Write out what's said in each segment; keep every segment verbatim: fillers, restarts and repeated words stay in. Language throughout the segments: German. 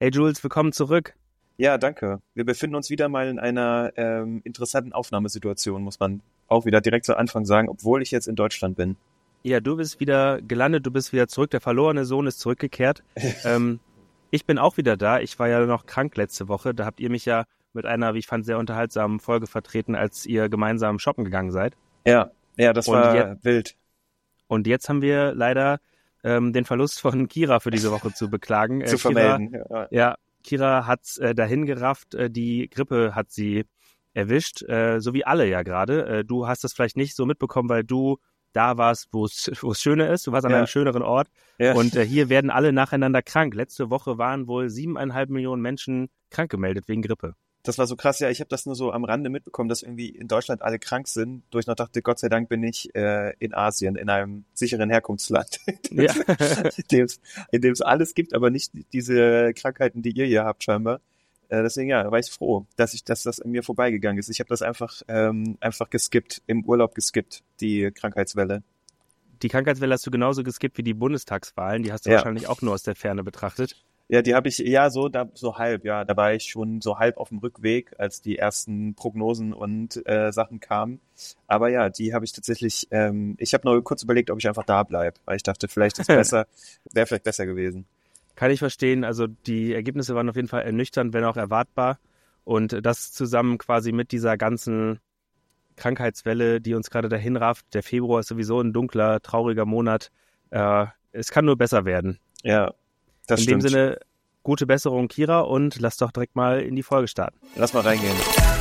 Hey Jules, willkommen zurück. Ja, danke. Wir befinden uns wieder mal in einer ähm, interessanten Aufnahmesituation, muss man auch wieder direkt zu Anfang sagen, obwohl ich jetzt in Deutschland bin. Ja, du bist wieder gelandet, du bist wieder zurück, der verlorene Sohn ist zurückgekehrt. ähm, ich bin auch wieder da, ich war ja noch krank letzte Woche, da habt ihr mich ja mit einer, wie ich fand, sehr unterhaltsamen Folge vertreten, als ihr gemeinsam shoppen gegangen seid. Ja, ja, das Und war jetzt- wild. Und jetzt haben wir leider ähm, den Verlust von Kira für diese Woche zu beklagen. Äh, Zu Kira, vermelden. Ja. Ja, Kira hat's äh, dahin gerafft, äh, die Grippe hat sie erwischt, äh, so wie alle ja gerade. Äh, du hast das vielleicht nicht so mitbekommen, weil du da warst, wo es wo es schöner ist. Du warst an Ja. einem schöneren Ort. Ja. Und äh, hier werden alle nacheinander krank. Letzte Woche waren wohl siebeneinhalb Millionen Menschen krank gemeldet wegen Grippe. Das war so krass, ja, ich habe das nur so am Rande mitbekommen, dass irgendwie in Deutschland alle krank sind, wo ich noch dachte, Gott sei Dank bin ich äh, in Asien, in einem sicheren Herkunftsland, Ja. in dem es in dem es alles gibt, aber nicht diese Krankheiten, die ihr hier habt scheinbar. Äh, deswegen ja, war ich froh, dass ich, dass das an mir vorbeigegangen ist. Ich habe das einfach ähm, einfach geskippt, im Urlaub geskippt, die Krankheitswelle. Die Krankheitswelle hast du genauso geskippt wie die Bundestagswahlen. Die hast du Ja. wahrscheinlich auch nur aus der Ferne betrachtet. Ja, die habe ich, ja, so, da, so halb, ja. Da war ich schon so halb auf dem Rückweg, als die ersten Prognosen und äh, Sachen kamen. Aber ja, die habe ich tatsächlich, ähm, ich habe nur kurz überlegt, ob ich einfach da bleib, weil ich dachte, vielleicht ist besser, wäre vielleicht besser gewesen. Kann ich verstehen. Also die Ergebnisse waren auf jeden Fall ernüchternd, wenn auch erwartbar. Und das zusammen quasi mit dieser ganzen Krankheitswelle, die uns gerade dahin rafft. Der Februar ist sowieso ein dunkler, trauriger Monat. Äh, es kann nur besser werden. Ja, das In stimmt. dem Sinne, gute Besserung, Kira, und lass doch direkt mal in die Folge starten. Lass mal reingehen.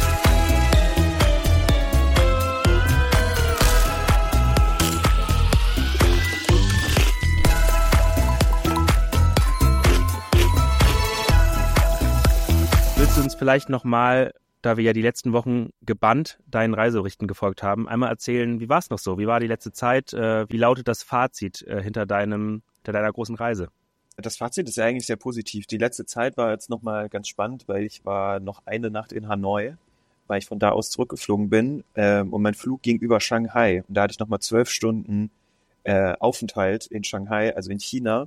Willst du uns vielleicht nochmal, da wir ja die letzten Wochen gebannt deinen Reiseberichten gefolgt haben, einmal erzählen, wie war es noch so? Wie war die letzte Zeit? Äh, wie lautet das Fazit äh, hinter deinem, hinter deiner großen Reise? Das Fazit ist ja eigentlich sehr positiv. Die letzte Zeit war jetzt nochmal ganz spannend, weil ich war noch eine Nacht in Hanoi, weil ich von da aus zurückgeflogen bin, ähm, und mein Flug ging über Shanghai. Und da hatte ich nochmal zwölf Stunden äh, Aufenthalt in Shanghai, also in China.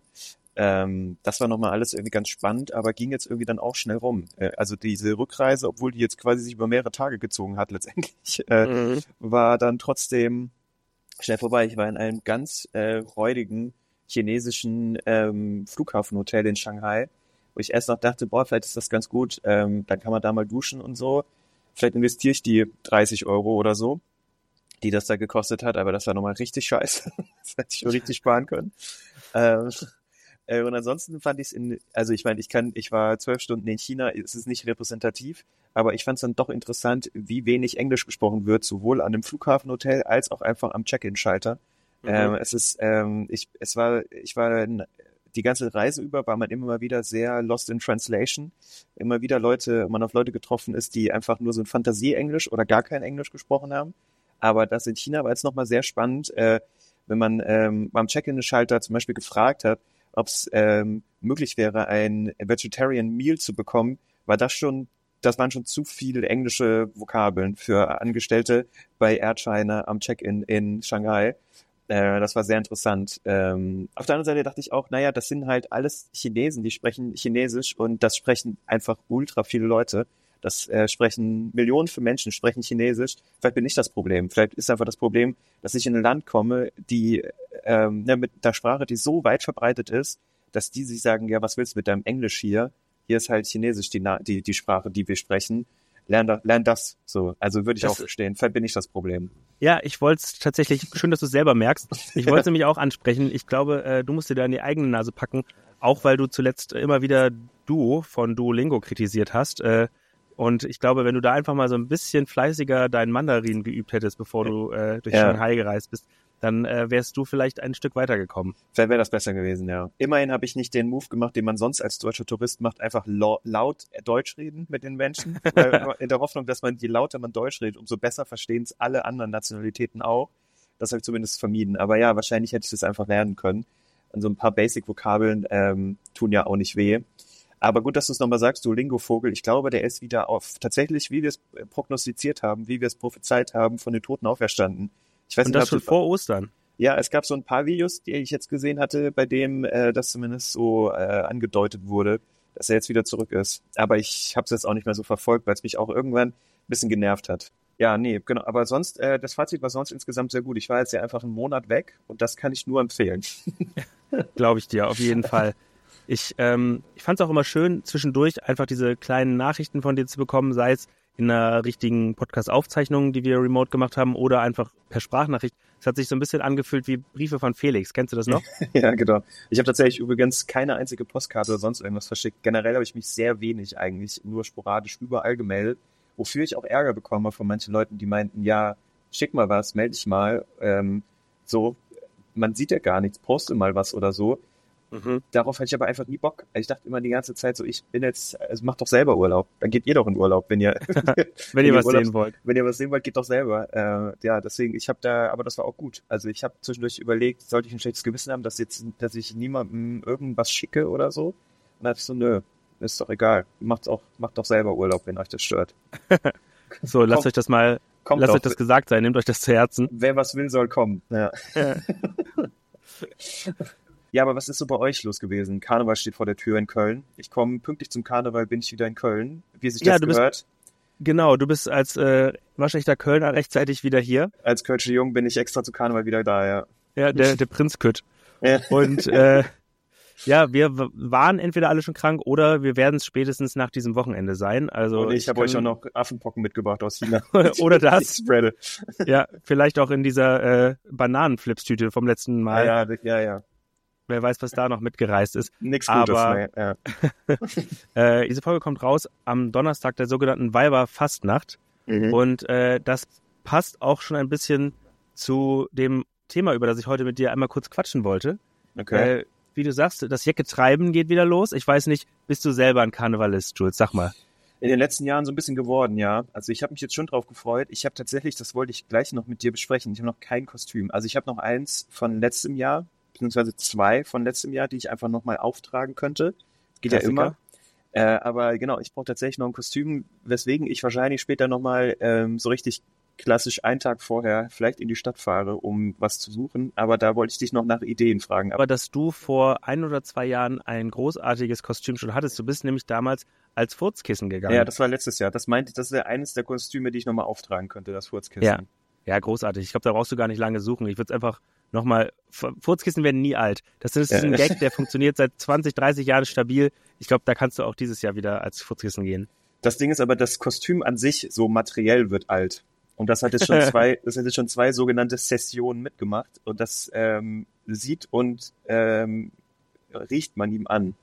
Ähm, das war nochmal alles irgendwie ganz spannend, aber ging jetzt irgendwie dann auch schnell rum. Äh, also diese Rückreise, obwohl die jetzt quasi sich über mehrere Tage gezogen hat letztendlich, äh, Mhm. war dann trotzdem schnell vorbei. Ich war in einem ganz äh, räudigen chinesischen ähm, Flughafenhotel in Shanghai, wo ich erst noch dachte, boah, vielleicht ist das ganz gut, ähm, dann kann man da mal duschen und so. Vielleicht investiere ich die dreißig Euro oder so, die das da gekostet hat, aber das war nochmal richtig scheiße. Das hätte ich schon richtig sparen können. Ähm, äh, und ansonsten fand ich es in, also ich meine, ich kann, ich war zwölf Stunden in China, es ist nicht repräsentativ, aber ich fand es dann doch interessant, wie wenig Englisch gesprochen wird, sowohl an dem Flughafenhotel als auch einfach am Check-in-Schalter. Mhm. Ähm, es ist, ähm, ich, es war, ich war in, die ganze Reise über war man immer mal wieder sehr lost in translation. Immer wieder Leute, man auf Leute getroffen ist, die einfach nur so ein Fantasie-Englisch oder gar kein Englisch gesprochen haben. Aber das in China war jetzt nochmal sehr spannend, äh, wenn man ähm, beim Check-in-Schalter zum Beispiel gefragt hat, ob es ähm, möglich wäre, ein Vegetarian Meal zu bekommen, war das schon, das waren schon zu viele englische Vokabeln für Angestellte bei Air China am Check-in in Shanghai. Äh, das war sehr interessant. Ähm, auf der anderen Seite dachte ich auch, naja, das sind halt alles Chinesen, die sprechen Chinesisch und das sprechen einfach ultra viele Leute. Das äh, sprechen Millionen von Menschen, sprechen Chinesisch. Vielleicht bin ich das Problem. Vielleicht ist einfach das Problem, dass ich in ein Land komme, die ähm, ne, mit der Sprache, die so weit verbreitet ist, dass die sich sagen, ja, was willst du mit deinem Englisch hier? Hier ist halt Chinesisch die, Na- die, die Sprache, die wir sprechen. Lern, da, lern das so. Also würde ich Das- auch verstehen. Vielleicht bin ich das Problem. Ja, ich wollte es tatsächlich, schön, dass du es selber merkst. Ich wollte es nämlich auch ansprechen. Ich glaube, äh, du musst dir da in die eigene Nase packen, auch weil du zuletzt immer wieder Duo von Duolingo kritisiert hast. Äh, und ich glaube, wenn du da einfach mal so ein bisschen fleißiger deinen Mandarin geübt hättest, bevor du äh, durch Ja. Shanghai gereist bist, dann äh, wärst du vielleicht ein Stück weitergekommen. Vielleicht wäre das besser gewesen, ja. Immerhin habe ich nicht den Move gemacht, den man sonst als deutscher Tourist macht, einfach lau- laut Deutsch reden mit den Menschen. Weil, in der Hoffnung, dass man, je lauter man Deutsch redet, umso besser verstehen es alle anderen Nationalitäten auch. Das habe ich zumindest vermieden. Aber ja, wahrscheinlich hätte ich das einfach lernen können. Und so ein paar Basic-Vokabeln ähm, tun ja auch nicht weh. Aber gut, dass du es nochmal sagst, Duolingo-Vogel. Ich glaube, der ist wieder auf, tatsächlich, wie wir es prognostiziert haben, wie wir es prophezeit haben, von den Toten auferstanden. Ich weiß Und nicht, das ob schon du- vor Ostern. Ja, es gab so ein paar Videos, die ich jetzt gesehen hatte, bei dem äh, das zumindest so äh, angedeutet wurde, dass er jetzt wieder zurück ist. Aber ich habe es jetzt auch nicht mehr so verfolgt, weil es mich auch irgendwann ein bisschen genervt hat. Ja, nee, genau. Aber sonst, äh, das Fazit war sonst insgesamt sehr gut. Ich war jetzt ja einfach einen Monat weg und das kann ich nur empfehlen. Glaube ich dir, auf jeden Fall. Ich, ähm, ich fand es auch immer schön, zwischendurch einfach diese kleinen Nachrichten von dir zu bekommen, sei es in einer richtigen Podcast-Aufzeichnung, die wir remote gemacht haben, oder einfach per Sprachnachricht. Es hat sich so ein bisschen angefühlt wie Briefe von Felix. Kennst du das noch? Ja, genau. Ich habe tatsächlich übrigens keine einzige Postkarte oder sonst irgendwas verschickt. Generell habe ich mich sehr wenig eigentlich, nur sporadisch überall gemeldet, wofür ich auch Ärger bekomme von manchen Leuten, die meinten, ja, schick mal was, melde dich mal. Ähm, so, man sieht ja gar nichts, poste mal was oder so. Mhm. Darauf hatte ich aber einfach nie Bock. Ich dachte immer die ganze Zeit so, ich bin jetzt, also macht doch selber Urlaub. Dann geht ihr doch in Urlaub, wenn ihr wenn, wenn ihr was Urlaub, sehen wollt. Wenn ihr was sehen wollt, geht doch selber. Äh, ja, deswegen, ich habe da, aber das war auch gut. Also ich habe zwischendurch überlegt, sollte ich ein schlechtes Gewissen haben, dass jetzt, dass ich niemandem irgendwas schicke oder so. Und dann dachte ich so, nö, ist doch egal. Macht auch, macht doch selber Urlaub, wenn euch das stört. So, lasst euch das mal, lasst euch das gesagt sein, nehmt euch das zu Herzen. Wer was will, soll kommen. Ja. Ja, aber was ist so bei euch los gewesen? Karneval steht vor der Tür in Köln. Ich komme pünktlich zum Karneval, bin ich wieder in Köln. Wie sich ja, das du gehört? Bist, genau, du bist als äh, waschechter Kölner rechtzeitig wieder hier. Als Kölsche Jung bin ich extra zu Karneval wieder da, ja. Ja, der, der Prinz Kütt. Ja. Und äh, ja, wir w- waren entweder alle schon krank oder wir werden es spätestens nach diesem Wochenende sein. Also Und ich, ich habe euch auch noch Affenpocken mitgebracht aus China. Oder das. Ja, vielleicht auch in dieser äh, Bananenflipstüte vom letzten Mal. Ja, ja, ja. ja. Wer weiß, was da noch mitgereist ist. Nix Gutes, Aber, nee, ja. äh, diese Folge kommt raus am Donnerstag der sogenannten Weiberfastnacht. Mhm. Und äh, das passt auch schon ein bisschen zu dem Thema, über das ich heute mit dir einmal kurz quatschen wollte. Okay. Äh, wie du sagst, das Jäcke-Treiben geht wieder los. Ich weiß nicht, bist du selber ein Karnevalist, Jules? Sag mal. In den letzten Jahren so ein bisschen geworden, ja. Also ich habe mich jetzt schon drauf gefreut. Ich habe tatsächlich, das wollte ich gleich noch mit dir besprechen, ich habe noch kein Kostüm. Also ich habe noch eins von letztem Jahr, beziehungsweise zwei von letztem Jahr, die ich einfach nochmal auftragen könnte. Geht Klassiker. Ja immer. Äh, aber genau, ich brauche tatsächlich noch ein Kostüm, weswegen ich wahrscheinlich später nochmal ähm, so richtig klassisch einen Tag vorher vielleicht in die Stadt fahre, um was zu suchen. Aber da wollte ich dich noch nach Ideen fragen. Aber dass du vor ein oder zwei Jahren ein großartiges Kostüm schon hattest. Du bist nämlich damals als Furzkissen gegangen. Ja, das war letztes Jahr. Das meinte, das ist ja eines der Kostüme, die ich nochmal auftragen könnte, das Furzkissen. Ja, ja, großartig. Ich glaube, da brauchst du gar nicht lange suchen. Ich würde es einfach nochmal, Furzkissen werden nie alt. Das ist ein Gag, der funktioniert seit zwanzig, dreißig Jahren stabil. Ich glaube, da kannst du auch dieses Jahr wieder als Furzkissen gehen. Das Ding ist aber, das Kostüm an sich, so materiell, wird alt. Und das hat jetzt schon zwei, das hat jetzt schon zwei sogenannte Sessionen mitgemacht. Und das ähm, sieht und ähm, riecht man ihm an.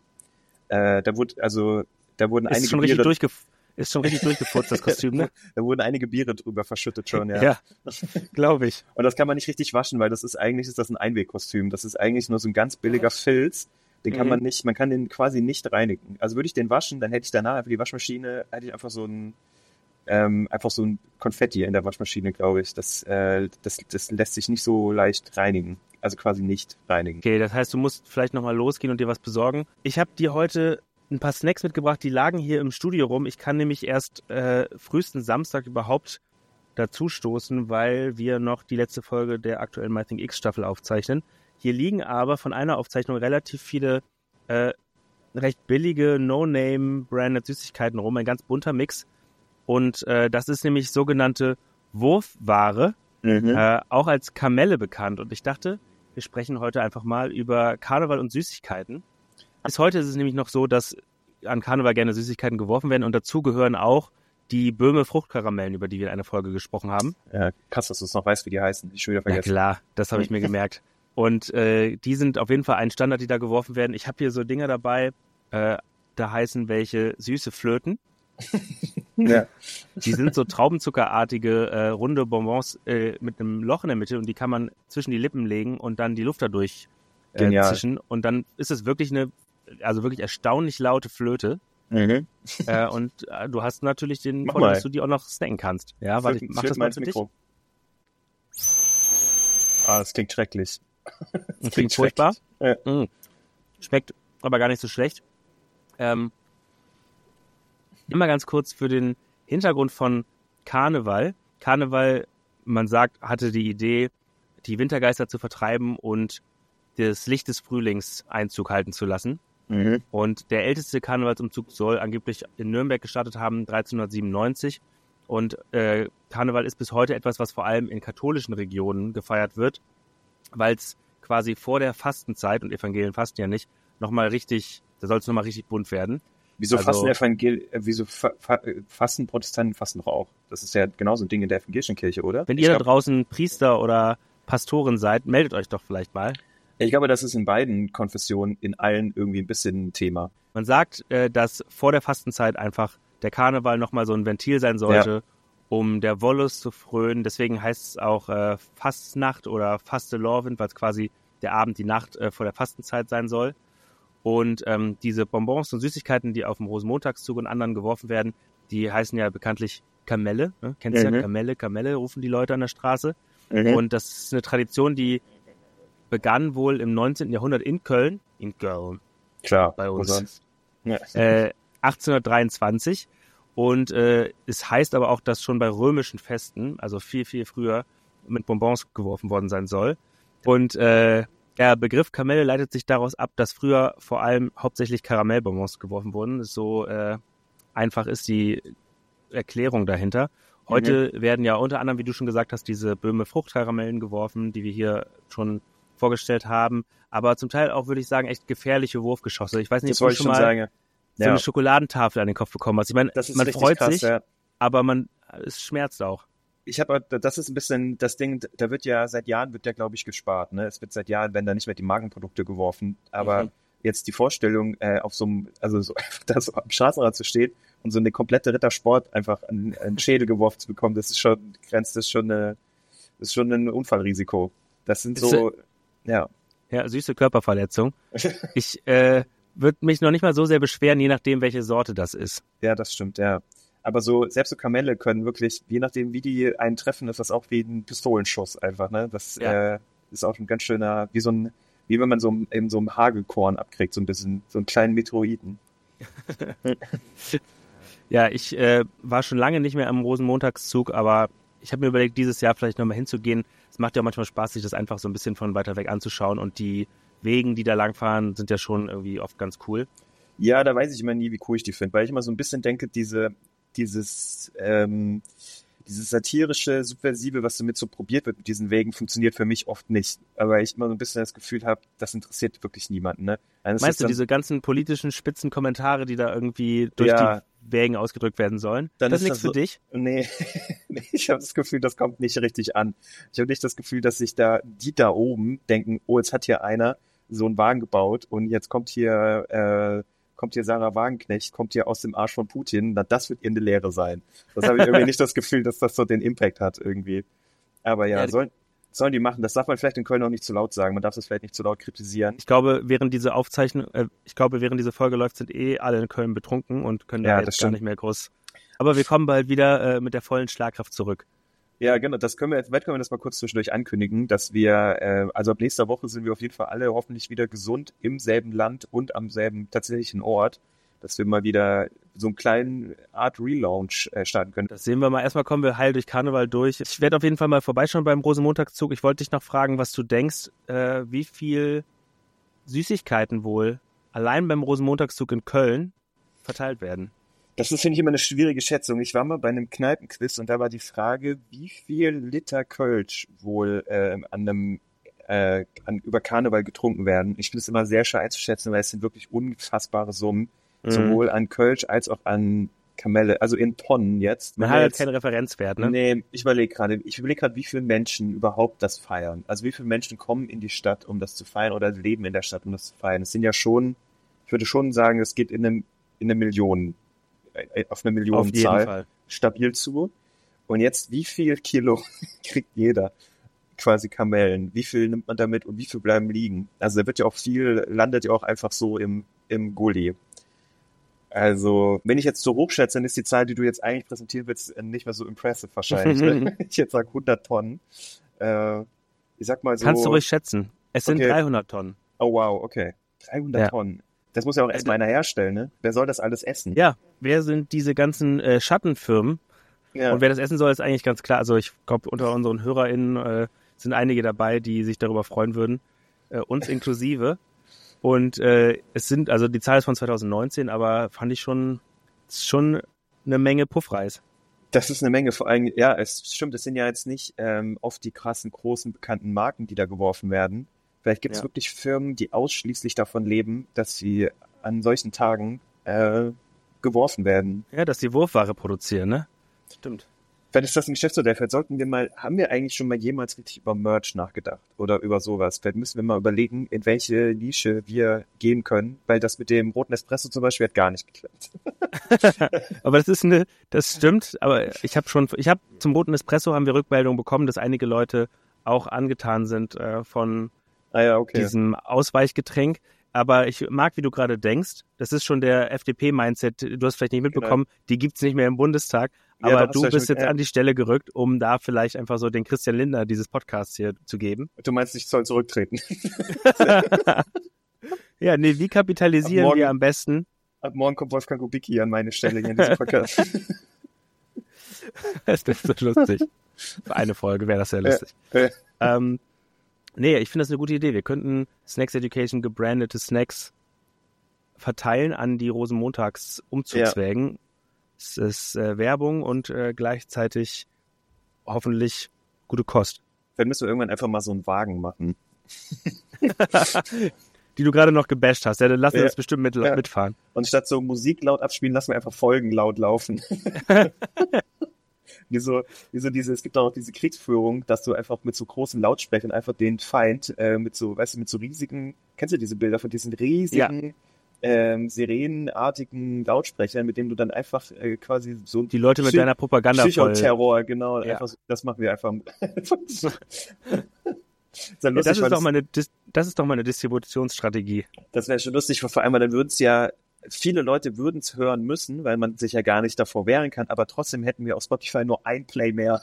Äh, da wurde, also, da wurden ist einige schon Biere... Richtig durchgef- ist schon richtig durchgefurzt, das Kostüm, ne? Da wurden einige Biere drüber verschüttet schon, ja. Ja, glaube ich. Und das kann man nicht richtig waschen, weil das ist eigentlich, ist das ein Einwegkostüm. Das ist eigentlich nur so ein ganz billiger Filz. Den kann mhm. man nicht, man kann den quasi nicht reinigen. Also würde ich den waschen, dann hätte ich danach einfach die Waschmaschine, hätte ich einfach so ein, ähm, einfach so ein Konfetti in der Waschmaschine, glaube ich. Das, äh, das, das lässt sich nicht so leicht reinigen. Also quasi nicht reinigen. Okay, das heißt, du musst vielleicht nochmal losgehen und dir was besorgen. Ich habe dir heute ein paar Snacks mitgebracht, die lagen hier im Studio rum. Ich kann nämlich erst äh, frühesten Samstag überhaupt dazu stoßen, weil wir noch die letzte Folge der aktuellen My Think X Staffel aufzeichnen. Hier liegen aber von einer Aufzeichnung relativ viele äh, recht billige No-Name-Branded Süßigkeiten rum, ein ganz bunter Mix. Und äh, das ist nämlich sogenannte Wurfware, mhm. äh, auch als Kamelle bekannt. Und ich dachte, wir sprechen heute einfach mal über Karneval und Süßigkeiten. Bis heute ist es nämlich noch so, dass an Karneval gerne Süßigkeiten geworfen werden und dazu gehören auch die Böhme Fruchtkaramellen, über die wir in einer Folge gesprochen haben. Ja, krass, dass du es noch weißt, wie die heißen. Ich schon wieder vergessen. Ja klar, das habe ich mir gemerkt. Und äh, die sind auf jeden Fall ein Standard, die da geworfen werden. Ich habe hier so Dinger dabei, äh, da heißen welche süße Flöten. Ja. Die sind so traubenzuckerartige, äh, runde Bonbons äh, mit einem Loch in der Mitte und die kann man zwischen die Lippen legen und dann die Luft dadurch äh, zischen. Und dann ist es wirklich eine, also wirklich erstaunlich laute Flöte. Mhm. Äh, und äh, du hast natürlich den mach Vorteil, mal. dass du die auch noch snacken kannst. Ja, warte, ich mach das mal für dich. Ah, das klingt schrecklich. Das klingt, klingt furchtbar. Ja. Mm. Schmeckt aber gar nicht so schlecht. Ähm, immer ganz kurz für den Hintergrund von Karneval. Karneval, man sagt, hatte die Idee, die Wintergeister zu vertreiben und das Licht des Frühlings Einzug halten zu lassen. Mhm. Und der älteste Karnevalsumzug soll angeblich in Nürnberg gestartet haben, dreizehnhundertsiebenundneunzig. Und äh, Karneval ist bis heute etwas, was vor allem in katholischen Regionen gefeiert wird, weil es quasi vor der Fastenzeit, und Evangelien fasten ja nicht, nochmal richtig, da soll es nochmal richtig bunt werden. Wieso Also- fasten Evangel äh, wieso fa fa fasten Protestanten fasten doch auch? Das ist ja genauso ein Ding in der evangelischen Kirche, oder? Wenn ich ihr da glaub, draußen Priester oder Pastoren seid, meldet euch doch vielleicht mal. ich glaube, das ist in beiden Konfessionen, in allen irgendwie ein bisschen ein Thema. Man sagt, äh, dass vor der Fastenzeit einfach der Karneval nochmal so ein Ventil sein sollte, ja. um der Wollust zu frönen. Deswegen heißt es auch äh, Fastnacht oder Fastelovend, weil es quasi der Abend, die Nacht äh, vor der Fastenzeit sein soll. Und ähm, diese Bonbons und Süßigkeiten, die auf dem Rosenmontagszug und anderen geworfen werden, die heißen ja bekanntlich Kamelle. Ne? Kennst du Mhm. ja? Kamelle, Kamelle rufen die Leute an der Straße. Mhm. Und das ist eine Tradition, die begann wohl im neunzehnten Jahrhundert in Köln. In Köln. Klar, bei uns. wo sonst? Ja. Äh, achtzehnhundertdreiundzwanzig. Und äh, es heißt aber auch, dass schon bei römischen Festen, also viel, viel früher, mit Bonbons geworfen worden sein soll. Und äh, der Begriff Kamelle leitet sich daraus ab, dass früher vor allem hauptsächlich Karamellbonbons geworfen wurden. So äh, einfach ist die Erklärung dahinter. Heute mhm. werden ja unter anderem, wie du schon gesagt hast, diese Böhme Fruchtkaramellen geworfen, die wir hier schon vorgestellt haben. Aber zum Teil auch, würde ich sagen, echt gefährliche Wurfgeschosse. Ich weiß nicht, Das ob wollte du ich schon schon mal sagen. so Ja. eine Schokoladentafel an den Kopf bekommen hast. Ich meine, Das ist man richtig freut krass, sich, ja. aber man es schmerzt auch. Ich habe, das ist ein bisschen das Ding, da wird ja seit Jahren, wird ja, glaube ich, gespart. Ne? Es wird seit Jahren, wenn da nicht mehr die Markenprodukte geworfen. Aber Mhm. jetzt die Vorstellung, äh, auf so einem, also so, da so am Straßenrand zu stehen und so eine komplette Rittersport einfach an einen Schädel geworfen zu bekommen, das ist schon, grenzt das schon eine, das ist schon ein Unfallrisiko. Das sind so, ja. Ja, süße Körperverletzung. Ich äh, würde mich noch nicht mal so sehr beschweren, je nachdem, welche Sorte das ist. Ja, das stimmt, ja. Aber so, selbst so Kamelle können wirklich, je nachdem, wie die einen treffen, ist das auch wie ein Pistolenschuss einfach, ne? Das Ja. äh, ist auch ein ganz schöner, wie so ein, wie wenn man so eben so ein Hagelkorn abkriegt, so ein bisschen, so einen kleinen Meteoriten. Ja, ich äh, war schon lange nicht mehr am Rosenmontagszug, aber ich habe mir überlegt, dieses Jahr vielleicht nochmal hinzugehen. Es macht ja auch manchmal Spaß, sich das einfach so ein bisschen von weiter weg anzuschauen, und die Wegen, die da langfahren, sind ja schon irgendwie oft ganz cool. Ja, da weiß ich immer nie, wie cool ich die finde, weil ich immer so ein bisschen denke, diese, dieses, ähm, dieses satirische, subversive, was damit so probiert wird mit diesen Wegen, funktioniert für mich oft nicht. Aber ich immer so ein bisschen das Gefühl habe, das interessiert wirklich niemanden, ne? Also Meinst du, dann, diese ganzen politischen spitzen Kommentare, die da irgendwie durch Ja. die Wägen ausgedrückt werden sollen? Dann das ist ist nichts das für so- dich? Nee, nee, ich habe das Gefühl, das kommt nicht richtig an. Ich habe nicht das Gefühl, dass sich da die da oben denken, oh, jetzt hat hier einer so einen Wagen gebaut und jetzt kommt hier äh, kommt hier Sarah Wagenknecht, kommt hier aus dem Arsch von Putin, na, das wird ihr eine Lehre sein. Das habe ich irgendwie nicht das Gefühl, dass das so den Impact hat irgendwie. Aber ja, Ja, die- sollen, sollen die machen. Das darf man vielleicht in Köln auch nicht zu laut sagen. Man darf das vielleicht nicht zu laut kritisieren. Ich glaube, während diese Aufzeichnung, äh, ich glaube, während diese Folge läuft, sind eh alle in Köln betrunken und können Ja, da das jetzt gar stimmt. nicht mehr groß. Aber wir kommen bald wieder äh, mit der vollen Schlagkraft zurück. Ja, genau, das können wir jetzt, vielleicht können wir das mal kurz zwischendurch ankündigen, dass wir, äh, also ab nächster Woche sind wir auf jeden Fall alle hoffentlich wieder gesund im selben Land und am selben tatsächlichen Ort, dass wir mal wieder so einen kleinen Art Relaunch äh, starten können. Das sehen wir mal. Erstmal kommen wir heil durch Karneval durch. Ich werde auf jeden Fall mal vorbeischauen beim Rosenmontagszug. Ich wollte dich noch fragen, was du denkst, äh, wie viel Süßigkeiten wohl allein beim Rosenmontagszug in Köln verteilt werden. Das ist, finde ich, immer eine schwierige Schätzung. Ich war mal bei einem Kneipenquiz und da war die Frage, wie viel Liter Kölsch wohl äh, an einem äh, an, über Karneval getrunken werden. Ich finde es immer sehr schwer einzuschätzen, weil es sind wirklich unfassbare Summen, Mhm. sowohl an Kölsch als auch an Kamelle, also in Tonnen jetzt. Man Wenn hat wir halt jetzt- keinen Referenzwert, ne? Nee, ich überlege gerade, ich überlege gerade, wie viele Menschen überhaupt das feiern. Also wie viele Menschen kommen in die Stadt, um das zu feiern, oder leben in der Stadt, um das zu feiern. Es sind ja schon, ich würde schon sagen, es geht in einem, in eine Million, äh, auf eine Auf jeden Millionenzahl Fall. stabil zu. Und jetzt, wie viel Kilo kriegt jeder quasi Kamellen? Wie viel nimmt man damit und wie viel bleiben liegen? Also da wird ja auch viel, landet ja auch einfach so im, im Gully. Also, wenn ich jetzt so hoch schätze, dann ist die Zahl, die du jetzt eigentlich präsentieren willst, nicht mehr so impressive wahrscheinlich. Ne? Ich jetzt sag hundert Tonnen. Äh, ich sag mal so. Kannst du ruhig schätzen. Es sind Okay. dreihundert Tonnen. Oh wow, okay. dreihundert Ja. Tonnen. Das muss ja auch erstmal einer herstellen, ne? Wer soll das alles essen? Ja, wer sind diese ganzen äh, Schattenfirmen? Ja. Und wer das essen soll, ist eigentlich ganz klar. Also ich glaube, unter unseren HörerInnen äh, sind einige dabei, die sich darüber freuen würden. Äh, uns inklusive. Und äh, es sind, also die Zahl ist von zwanzig neunzehn, aber fand ich schon, schon eine Menge Puffreis. Das ist eine Menge, vor allem, ja, es stimmt, es sind ja jetzt nicht ähm, oft die krassen, großen, bekannten Marken, die da geworfen werden. Vielleicht gibt es Ja. wirklich Firmen, die ausschließlich davon leben, dass sie an solchen Tagen äh, geworfen werden. Ja, dass die Wurfware produzieren, ne? Stimmt. Vielleicht ist das ein Geschäftsmodell. Vielleicht sollten wir mal, haben wir eigentlich schon mal jemals richtig über Merch nachgedacht oder über sowas? Vielleicht müssen wir mal überlegen, in welche Nische wir gehen können, weil das mit dem roten Espresso zum Beispiel hat gar nicht geklappt. Aber das ist eine, das stimmt, aber ich habe schon, ich habe zum roten Espresso haben wir Rückmeldungen bekommen, dass einige Leute auch angetan sind äh, von Ah ja, okay. diesem Ausweichgetränk. Aber ich mag, wie du gerade denkst, das ist schon der F D P-Mindset, du hast vielleicht nicht mitbekommen, Genau. die gibt's nicht mehr im Bundestag, Ja, aber doch, du hast du ja bist schon- jetzt ja. an die Stelle gerückt, um da vielleicht einfach so den Christian Lindner dieses Podcasts hier zu geben. Du meinst, ich soll zurücktreten? Ja, nee, wie kapitalisieren Ab morgen- wir am besten? Ab morgen kommt Wolfgang Kubicki an meine Stelle hier in diesem Podcast. Das ist so lustig. Für eine Folge wäre das sehr lustig. Äh, Ähm, nee, ich finde das eine gute Idee. Wir könnten Snacks Education gebrandete Snacks verteilen an die Rosenmontags-Umzugswägen. Es ist äh, Werbung und äh, gleichzeitig hoffentlich gute Kost. Dann müssen wir irgendwann einfach mal so einen Wagen machen. Die du gerade noch gebasht hast. Ja, dann lassen wir Ja. uns bestimmt mit, Ja. mitfahren. Und statt so Musik laut abspielen, lassen wir einfach Folgen laut laufen. wie so, wie so diese, es gibt auch noch diese Kriegsführung, dass du einfach mit so großen Lautsprechern einfach den Feind äh, mit so, weißt du, mit so riesigen, kennst du diese Bilder von diesen riesigen, ähm, sirenenartigen Lautsprechern, mit denen du dann einfach äh, quasi so Die Leute mit Psy- deiner Propaganda voll. Psychoterror, genau, Ja. einfach so, das machen wir einfach. Ist dann Ja, lustig, das, ist weil doch meine, Dis- das ist doch meine Distributionsstrategie. Das wäre schon lustig, vor allem, weil dann würden es ja, viele Leute würden es hören müssen, weil man sich ja gar nicht davor wehren kann, aber trotzdem hätten wir auf Spotify nur ein Play mehr.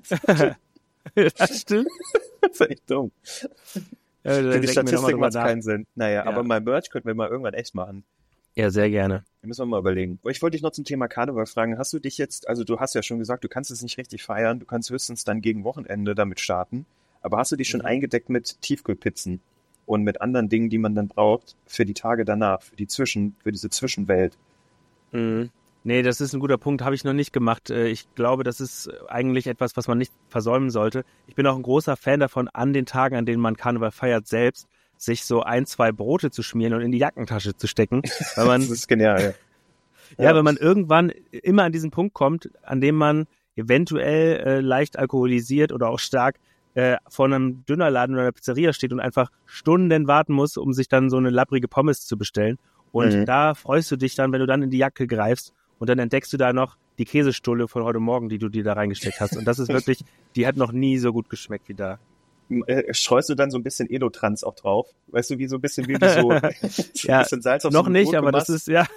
Das stimmt. Das ist echt dumm. Ja, da Für die denken wir noch mal Statistik drüber macht nach. keinen Sinn. Naja, Ja. aber mal Merch könnten wir mal irgendwann echt machen. Ja, sehr gerne. Da müssen wir mal überlegen. Ich wollte dich noch zum Thema Karneval fragen. Hast du dich jetzt, also du hast ja schon gesagt, du kannst es nicht richtig feiern, du kannst höchstens dann gegen Wochenende damit starten, aber hast du dich schon Mhm. eingedeckt mit Tiefkühlpizzen und mit anderen Dingen, die man dann braucht für die Tage danach, für die Zwischen, für diese Zwischenwelt? Mhm. Nee, das ist ein guter Punkt, habe ich noch nicht gemacht. Äh, Ich glaube, das ist eigentlich etwas, was man nicht versäumen sollte. Ich bin auch ein großer Fan davon, an den Tagen, an denen man Karneval feiert, selbst sich so ein, zwei Brote zu schmieren und in die Jackentasche zu stecken, weil man Das ist genial, ja. ja, wenn man irgendwann immer an diesen Punkt kommt, an dem man eventuell äh, leicht alkoholisiert oder auch stark äh, vor einem Dönerladen oder einer Pizzeria steht und einfach Stunden warten muss, um sich dann so eine labbrige Pommes zu bestellen. Und Mhm. da freust du dich dann, wenn du dann in die Jacke greifst und dann entdeckst du da noch die Käsestulle von heute Morgen, die du dir da reingesteckt hast. Und das ist wirklich, die hat noch nie so gut geschmeckt wie da. Äh, streust du dann so ein bisschen Elotrans auch drauf? Weißt du, wie so ein bisschen, wie du so, so ein Ja, bisschen Salz auf Noch so ein nicht, Brot aber das gemachst? ist, ja,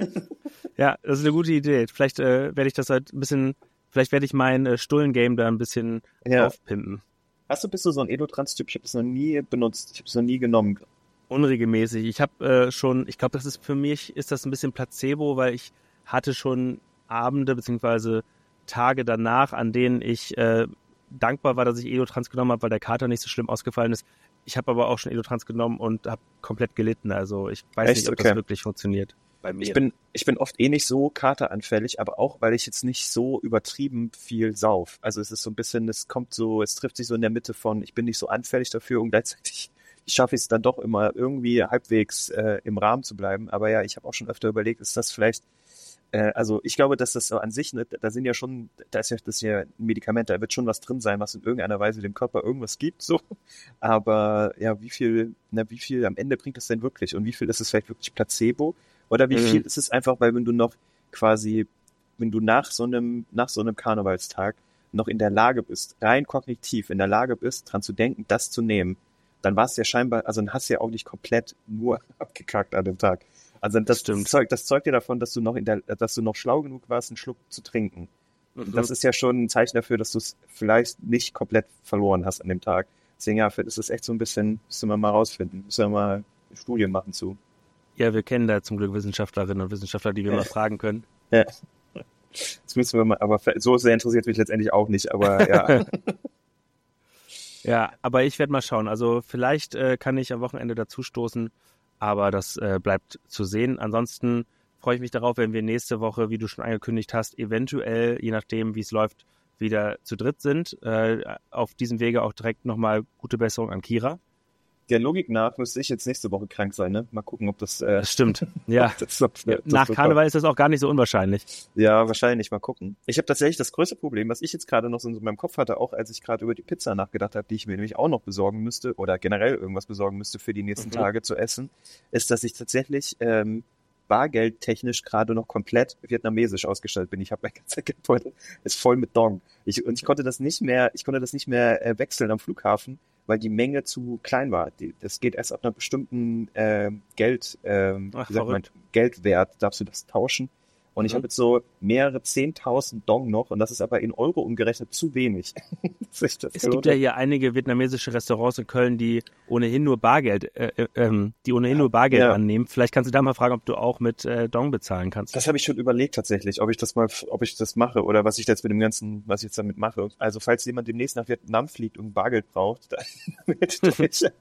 ja, das ist eine gute Idee. Vielleicht äh, werde ich das halt ein bisschen, vielleicht werde ich mein äh, Stullengame da ein bisschen Ja. aufpimpen. Hast du, bist du so ein Elotrans-Typ? Ich habe das noch nie benutzt. Ich habe es noch nie genommen. Unregelmäßig. Ich habe äh, schon, ich glaube, das ist für mich, ist das ein bisschen Placebo, weil ich hatte schon Abende beziehungsweise Tage danach, an denen ich äh, dankbar war, dass ich Elotrans genommen habe, weil der Kater nicht so schlimm ausgefallen ist. Ich habe aber auch schon Elotrans genommen und habe komplett gelitten. Also ich weiß Echt? nicht, ob Okay. das wirklich funktioniert bei mir. Ich bin, ich bin oft eh nicht so kateranfällig, aber auch, weil ich jetzt nicht so übertrieben viel sauf. Also es ist so ein bisschen, es kommt so, es trifft sich so in der Mitte von, ich bin nicht so anfällig dafür und gleichzeitig schaffe ich es dann doch immer irgendwie halbwegs äh, im Rahmen zu bleiben. Aber ja, ich habe auch schon öfter überlegt, ist das vielleicht, äh, also ich glaube, dass das so an sich, ne, da sind ja schon, da ist ja das ist ja ein Medikament, da wird schon was drin sein, was in irgendeiner Weise dem Körper irgendwas gibt, so. Aber ja, wie viel, na, wie viel am Ende bringt das denn wirklich? Und wie viel ist es vielleicht wirklich Placebo? Oder wie Mhm. viel ist es einfach, weil wenn du noch quasi, wenn du nach so einem, nach so einem Karnevalstag noch in der Lage bist, rein kognitiv in der Lage bist, dran zu denken, das zu nehmen, dann war es ja scheinbar, also dann hast du ja auch nicht komplett nur abgekackt an dem Tag. Also das Stimmt. zeugt, das zeugt dir davon, dass du noch in der, dass du noch schlau genug warst, einen Schluck zu trinken. Mhm. Das ist ja schon ein Zeichen dafür, dass du es vielleicht nicht komplett verloren hast an dem Tag. Deswegen ja, vielleicht ist es echt so ein bisschen, müssen wir mal rausfinden, müssen wir mal Studien machen zu. Ja, wir kennen da zum Glück Wissenschaftlerinnen und Wissenschaftler, die wir Ja. mal fragen können. Ja. Das müssen wir mal, aber so sehr interessiert mich letztendlich auch nicht, aber ja. Ja, aber ich werde mal schauen. Also vielleicht äh, kann ich am Wochenende dazu stoßen aber das äh, bleibt zu sehen. Ansonsten freue ich mich darauf, wenn wir nächste Woche, wie du schon angekündigt hast, eventuell, je nachdem, wie es läuft, wieder zu dritt sind. Äh, auf diesem Wege auch direkt nochmal gute Besserung an Kira. Der Logik nach müsste ich jetzt nächste Woche krank sein, ne? Mal gucken, ob das... Äh, das stimmt, ja. das, das, das, Nach das Karneval ist das auch gar nicht so unwahrscheinlich. Ja, wahrscheinlich. Mal gucken. Ich habe tatsächlich das größte Problem, was ich jetzt gerade noch so in meinem Kopf hatte, auch als ich gerade über die Pizza nachgedacht habe, die ich mir nämlich auch noch besorgen müsste oder generell irgendwas besorgen müsste für die nächsten mhm. Tage zu essen, ist, dass ich tatsächlich... Ähm, bargeldtechnisch gerade noch komplett vietnamesisch ausgestattet bin. Ich habe mein ganzer Geldbeutel ist voll mit Dong. Ich, und ich konnte das nicht mehr, ich konnte das nicht mehr äh, wechseln am Flughafen, weil die Menge zu klein war. Die, das geht erst ab einer bestimmten äh, Geld, äh, Ach, wie sagt man, Geldwert, darfst du das tauschen. Und ich mhm. habe jetzt so mehrere zehntausend Dong noch und das ist aber in Euro umgerechnet zu wenig. das es gibt oder? ja hier einige vietnamesische Restaurants in Köln, die ohnehin nur Bargeld, äh, ähm, die ohnehin nur Bargeld ja. annehmen. Vielleicht kannst du da mal fragen, ob du auch mit äh, Dong bezahlen kannst. Das habe ich schon überlegt tatsächlich, ob ich das mal, ob ich das mache oder was ich jetzt mit dem ganzen, was ich jetzt damit mache. Also falls jemand demnächst nach Vietnam fliegt und Bargeld braucht, dann mit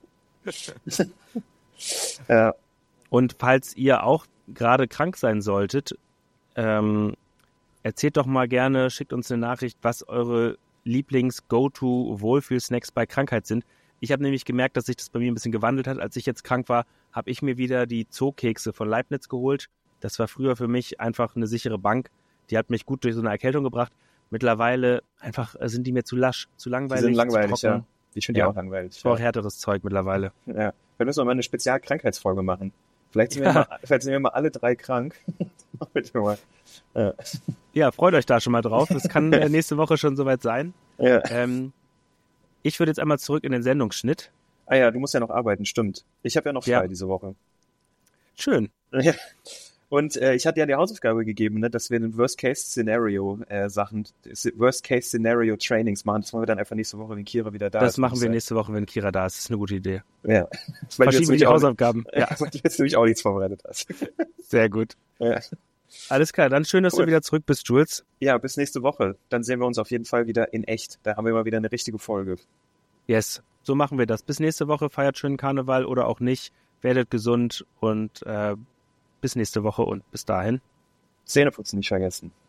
ja. Und falls ihr auch gerade krank sein solltet, Ähm, erzählt doch mal gerne, schickt uns eine Nachricht, was eure Lieblings-Go-To-Wohlfühl-Snacks bei Krankheit sind. Ich habe nämlich gemerkt, dass sich das bei mir ein bisschen gewandelt hat. Als ich jetzt krank war, habe ich mir wieder die Zookekse von Leibniz geholt. Das war früher für mich einfach eine sichere Bank. Die hat mich gut durch so eine Erkältung gebracht. Mittlerweile einfach sind die mir zu lasch, zu langweilig. Die sind langweilig, zu trocken. ja. Die finde ich ja. auch langweilig. Ich brauche ja. härteres Zeug mittlerweile. Ja. Wir müssen mal eine Spezialkrankheitsfolge machen. Vielleicht sind, ja. wir mal, vielleicht sind wir mal alle drei krank. ja. ja, freut euch da schon mal drauf. Das kann nächste Woche schon soweit sein. Ja. Ähm, ich würde jetzt einmal zurück in den Sendungsschnitt. Ah ja, du musst ja noch arbeiten, stimmt. Ich habe ja noch frei ja. diese Woche. Schön. Ja. Und äh, ich hatte ja die Hausaufgabe gegeben, ne, dass wir den Worst-Case-Szenario-Sachen, äh, Worst-Case-Szenario-Trainings machen. Das machen wir dann einfach nächste Woche, wenn Kira wieder da das ist. Das machen wir nächste Woche, wenn Kira da ist. Das ist eine gute Idee. Ja. Verschieben wir die Hausaufgaben. Auch, ja, weil du jetzt nämlich auch nichts vorbereitet hast. Sehr gut. Ja. Alles klar, dann schön, dass cool. du wieder zurück bist, Jules. Ja, bis nächste Woche. Dann sehen wir uns auf jeden Fall wieder in echt. Da haben wir mal wieder eine richtige Folge. Yes, so machen wir das. Bis nächste Woche, feiert schön Karneval oder auch nicht. Werdet gesund und äh, bis nächste Woche und bis dahin. Zähneputzen nicht vergessen.